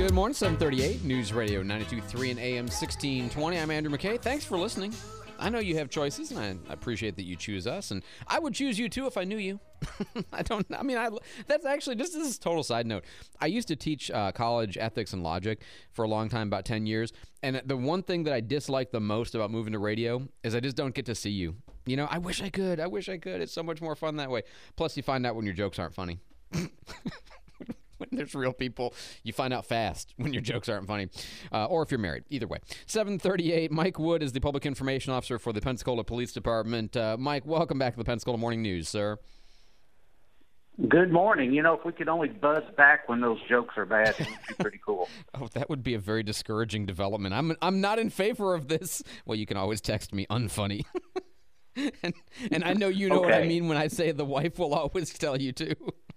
Good morning, 738, News Radio 92.3 and AM 1620. I'm Andrew McKay. Thanks for listening. I know you have choices, and I appreciate that you choose us, and I would choose you, too, if I knew you. That's actually, this is a total side note. I used to teach college ethics and logic for a long time, about 10 years, and the one thing that I dislike the most about moving to radio is I just don't get to see you. You know, I wish I could. It's so much more fun that way. Plus, you find out when your jokes aren't funny. When there's real people, you find out fast when your jokes aren't funny, or if you're married. Either way. 738, Mike Wood is the Public Information Officer for the Pensacola Police Department. Mike, welcome back to the Pensacola Morning News, sir. Good morning. You know, if we could only buzz back when those jokes are bad, it would be pretty cool. Oh, that would be a very discouraging development. I'm not in favor of this. Well, you can always text me unfunny. and I know you know what I mean when I say the wife will always tell you to.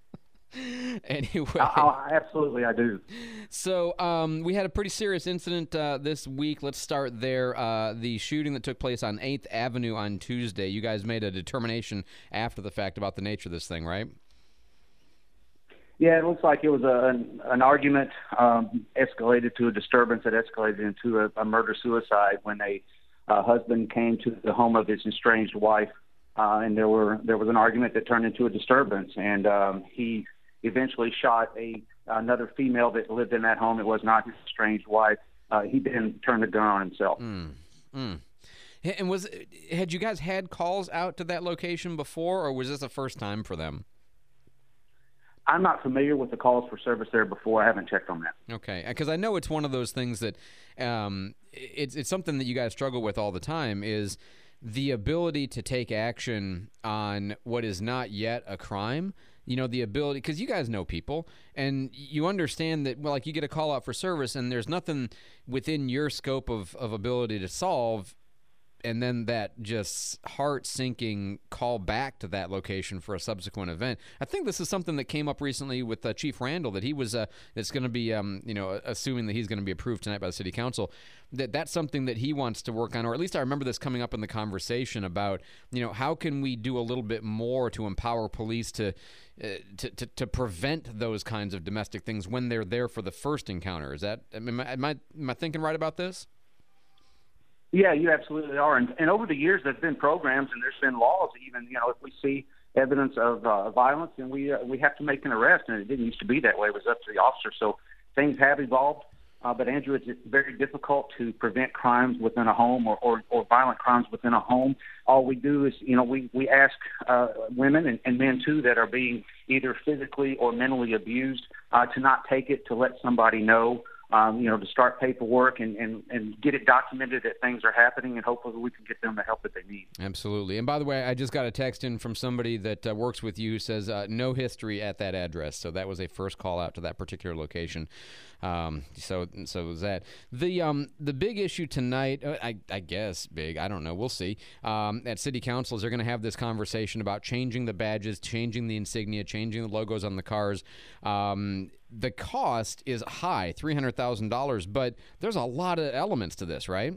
Anyway. Absolutely, I do. So we had a pretty serious incident this week. Let's start there. The shooting that took place on 8th Avenue on Tuesday. You guys made a determination after the fact about the nature of this thing, right? Yeah, it looks like it was an argument escalated to a disturbance that escalated into a murder-suicide when a husband came to the home of his estranged wife, and there was an argument that turned into a disturbance, and he eventually shot another female that lived in that home. It was not his estranged wife. He then turned the gun on himself. And had you guys had calls out to that location before, or was this the first time for them? I'm not familiar with the calls for service there before. I haven't checked on that. Okay, because I know it's one of those things that it's something that you guys struggle with all the time is the ability to take action on what is not yet a crime. You know, the ability, because you guys know people, and you understand that, well, like you get a call out for service, and there's nothing within your scope of ability to solve, and then that just heart-sinking call back to that location for a subsequent event. I think this is something that came up recently with Chief Randall, that he was, it's going to be, assuming that he's going to be approved tonight by the city council, that's something that he wants to work on, or at least I remember this coming up in the conversation about, how can we do a little bit more to empower police to prevent those kinds of domestic things when they're there for the first encounter. Is that, am I thinking right about this? Yeah, you absolutely are. And over the years, there's been programs and there's been laws. Even if we see evidence of violence, and we have to make an arrest. And it didn't used to be that way; it was up to the officer. So things have evolved. But Andrew, it's very difficult to prevent crimes within a home or violent crimes within a home. All we do is, we ask women and men too that are being either physically or mentally abused to not take it, to let somebody know. To start paperwork and get it documented that things are happening, and hopefully we can get them the help that they need. Absolutely. And by the way, I just got a text in from somebody that works with you who says no history at that address. So that was a first call out to that particular location. So was that. The big issue tonight, I guess big, I don't know, we'll see, at City Council is they're going to have this conversation about changing the badges, changing the insignia, changing the logos on the cars. The cost is high, $300,000, but there's a lot of elements to this, right?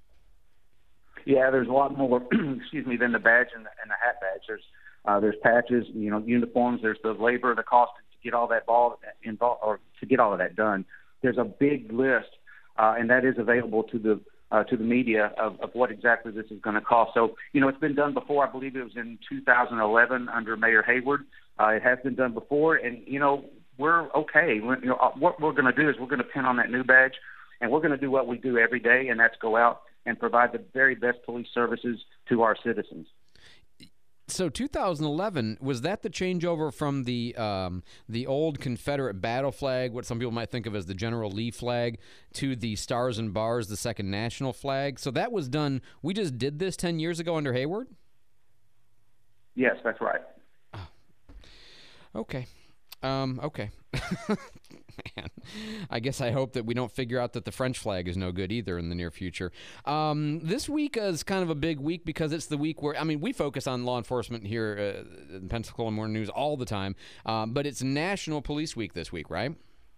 Yeah, there's a lot more, than the badge and the hat badge. There's patches, uniforms. There's the labor, the cost to get all that involved, or to get all of that done. There's a big list, and that is available to the media of what exactly this is going to cost. So, it's been done before. I believe it was in 2011 under Mayor Hayward. It has been done before, and we're okay. What we're going to do is we're going to pin on that new badge, and we're going to do what we do every day, and that's go out and provide the very best police services to our citizens. So 2011, was that the changeover from the old Confederate battle flag, what some people might think of as the General Lee flag, to the Stars and Bars, the second national flag? So that was done, we just did this 10 years ago under Hayward? Yes, that's right. Oh. Okay. Okay. Man, I guess I hope that we don't figure out that the French flag is no good either in the near future. This week is kind of a big week because it's the week where, we focus on law enforcement here in Pensacola Morning News all the time, but it's National Police Week this week, right?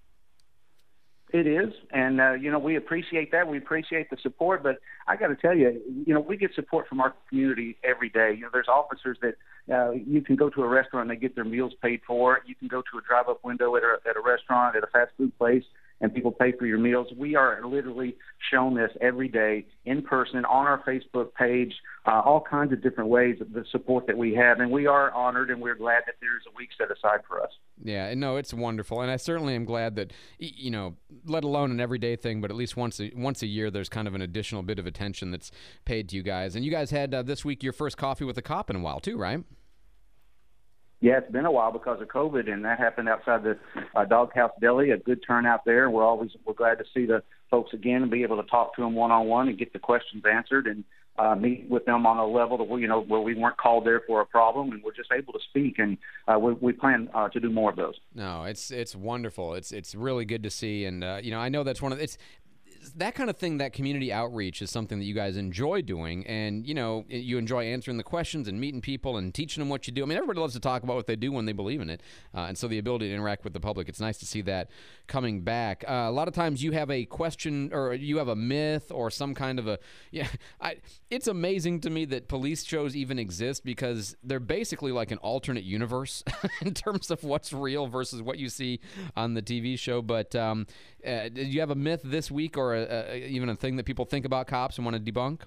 It is, and we appreciate that. We appreciate the support, but I got to tell you, we get support from our community every day. There's officers that you can go to a restaurant and they get their meals paid for. You can go to a drive-up window at a restaurant, at a fast food place, and people pay for your meals. We are literally shown this every day in person on our Facebook page, all kinds of different ways of the support that we have. And we are honored and we're glad that there's a week set aside for us. Yeah, no, it's wonderful. And I certainly am glad that, you know, let alone an everyday thing, but at least once a year, there's kind of an additional bit of attention that's paid to you guys. And you guys had this week your first coffee with a cop in a while too, right? Yeah, it's been a while because of COVID, and that happened outside the Doghouse Deli. A good turnout there. We're glad to see the folks again and be able to talk to them one-on-one and get the questions answered and meet with them on a level that where we weren't called there for a problem, and we're just able to speak. And we plan to do more of those. No, it's wonderful. It's really good to see, and you know, I know that's one of it's. That kind of thing, that community outreach is something that you guys enjoy doing, and you know, you enjoy answering the questions and meeting people and teaching them what you do. I mean, everybody loves to talk about what they do when they believe in it, and so the ability to interact with the public, it's nice to see that coming back. A lot of times you have a question or you have a myth or some kind of it's amazing to me that police shows even exist because they're basically like an alternate universe in terms of what's real versus what you see on the TV show. But did you have a myth this week or even a thing that people think about cops and want to debunk?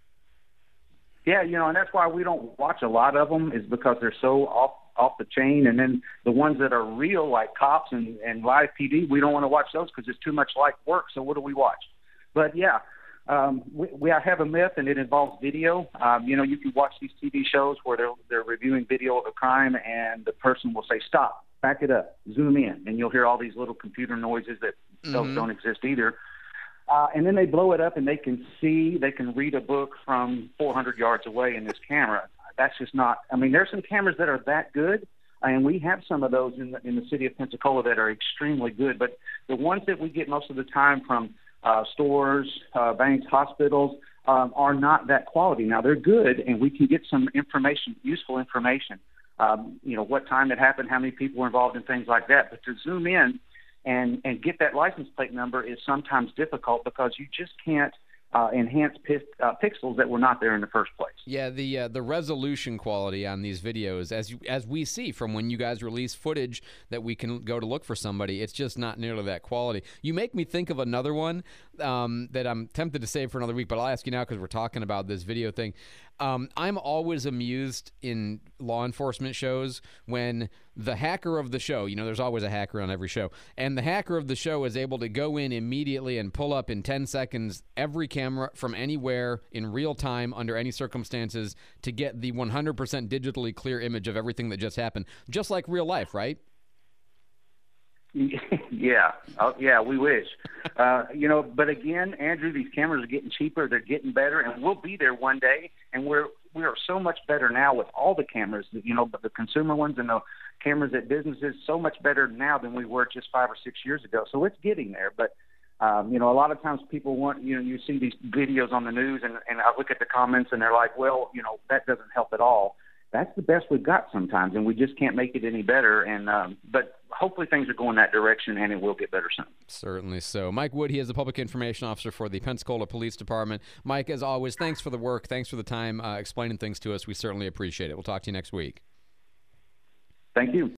Yeah, you know, and that's why we don't watch a lot of them is because they're so off the chain. And then the ones that are real, like Cops and Live PD, we don't want to watch those because it's too much like work. So what do we watch? But yeah, we have a myth, and it involves video. You know, you can watch these TV shows where they're reviewing video of a crime, and the person will say, "Stop, back it up, zoom in," and you'll hear all these little computer noises that don't exist either. And then they blow it up, and they can read a book from 400 yards away in this camera. That's just not. I mean, there's some cameras that are that good, and we have some of those in the city of Pensacola that are extremely good. But the ones that we get most of the time from stores, banks, hospitals, are not that quality. Now they're good, and we can get some information, useful information. You know, what time it happened, how many people were involved, and things like that. But to zoom in and get that license plate number is sometimes difficult because you just can't enhance pixels that were not there in the first place. Yeah, the resolution quality on these videos, as we see from when you guys release footage that we can go to look for somebody, it's just not nearly that quality. You make me think of another one that I'm tempted to save for another week, but I'll ask you now because we're talking about this video thing. I'm always amused in law enforcement shows when the hacker of the show, you know, there's always a hacker on every show, and the hacker of the show is able to go in immediately and pull up in 10 seconds every camera from anywhere in real time under any circumstances to get the 100% digitally clear image of everything that just happened, just like real life, right? Yeah. Oh, yeah, we wish. You know, but again, Andrew, these cameras are getting cheaper. They're getting better, and we'll be there one day. And we are so much better now with all the cameras, you know, but the consumer ones and the cameras at businesses, so much better now than we were just 5 or 6 years ago. So it's getting there. But, you know, a lot of times people want, you know, you see these videos on the news, and I look at the comments, and they're like, well, you know, that doesn't help at all. That's the best we've got sometimes, and we just can't make it any better. And but hopefully things are going that direction, and it will get better soon. Certainly so. Mike Wood, he is the Public Information Officer for the Pensacola Police Department. Mike, as always, thanks for the work. Thanks for the time explaining things to us. We certainly appreciate it. We'll talk to you next week. Thank you.